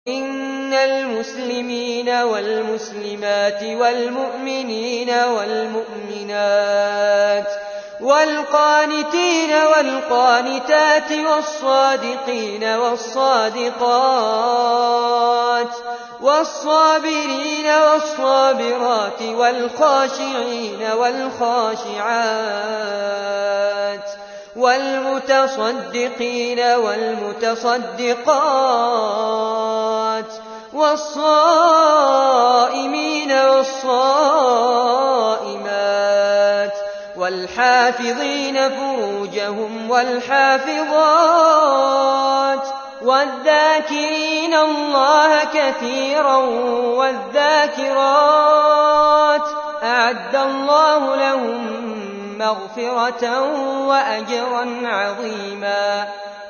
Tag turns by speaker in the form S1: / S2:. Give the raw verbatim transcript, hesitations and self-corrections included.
S1: إِنَّ الْمُسْلِمِينَ وَالْمُسْلِمَاتِ وَالْمُؤْمِنِينَ وَالْمُؤْمِنَاتِ وَالْقَانِتِينَ وَالْقَانِتَاتِ وَالصَّادِقِينَ وَالصَّادِقَاتِ وَالصَّابِرِينَ وَالصَّابِرَاتِ وَالْخَاشِعِينَ وَالْخَاشِعَاتِ وَالْمُتَصَدِّقِينَ وَالْمُتَصَدِّقَاتِ وَالصَّائِمِينَ وَالصَّائِمَاتِ وَالْحَافِظِينَ فُرُوجَهُمْ وَالْحَافِظَاتِ وَالذَّاكِرِينَ اللَّهَ كَثِيرًا وَالذَّاكِرَاتِ أَعَدَّ اللَّهُ لَهُم مَّغْفِرَةً وَأَجْرًا عَظِيمًا.